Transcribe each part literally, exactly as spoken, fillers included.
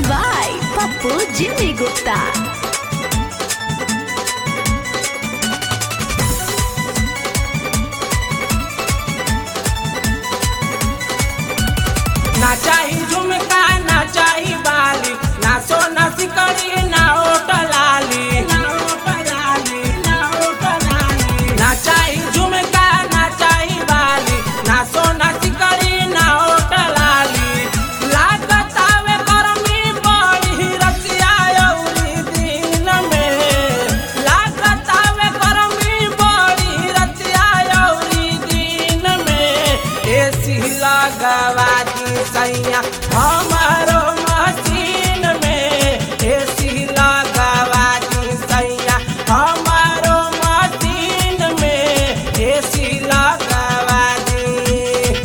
by Pappu Jimmy Gupta. ना चाही झुमका ना चाही बाली ना सोना सिकड़ी ना ओट लाली ना ओट लाली ना ओट लाली ना चाही झुमका ना चाही बाली ना सोना सिकड़ी ना ओट लाली लागत आवे गर्मी बड़ी रतिया अउरी दिन में लागत आवे गर्मी बड़ी रतिया अउरी दिन में एसी लगवा सैया हमारो मशीन में एसी लगवा दी सैया हमारो मशीन में एसी लगवा दी।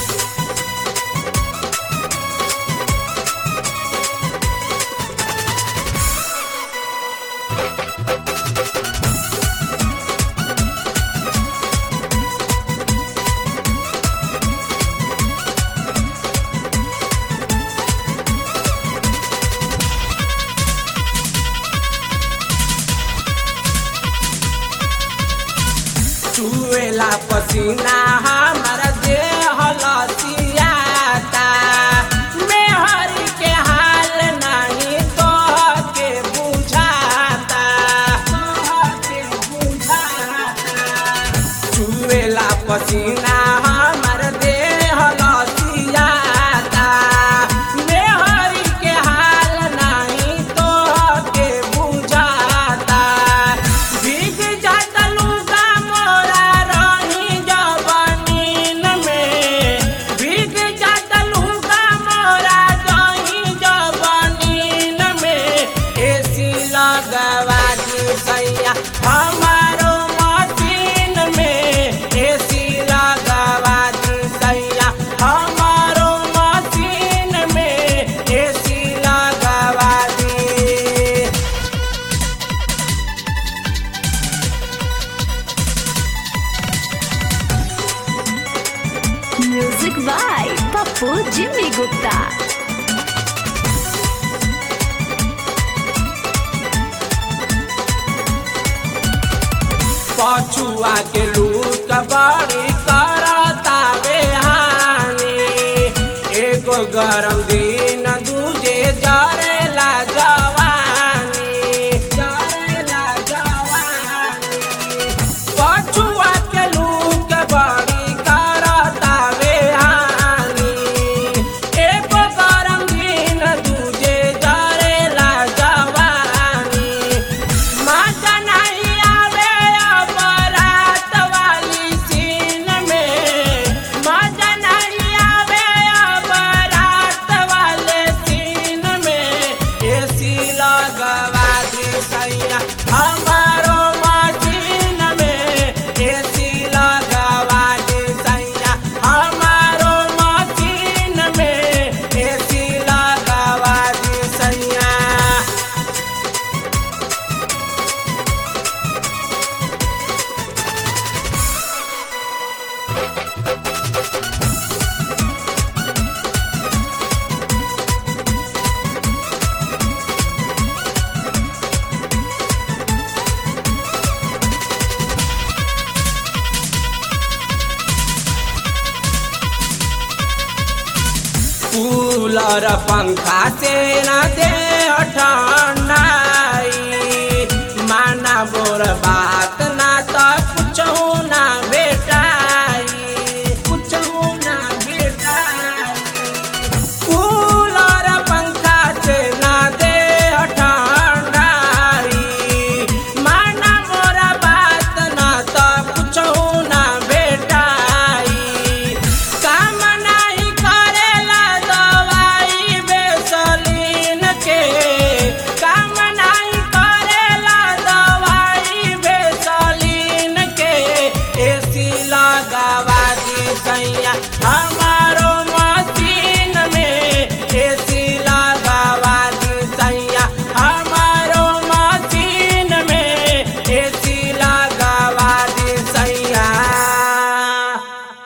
चुएला पसीना हमारा देह लसियाता मेहरी के हाल नहीं तो के बुझाता के बुझाता चुएला पसीना हमारा देह लसियाता मेहरी के हाल नहीं तो के बुझाता भीग जाता लुगा सैया हमारो मशीन में एसी लगवा दी सैया हमारो मशीन में एसी लगवा दी। Music by Pappu Jimmy Gupta. पछुआ के लूट बड़ी करता बेहानी एगो गरम दिन दूजे जरेला जवानी जरेला जवानी पछुआ के लूट बड़ी करता बेहानी एगो गरम दिन दूजे जरेला जवानी मजा नहीं हमारो मशीन में एसी लगवा दी सैया हमारो मशीन में एसी लगवा दी सैया। कूलर पंखा से न दे ठंडा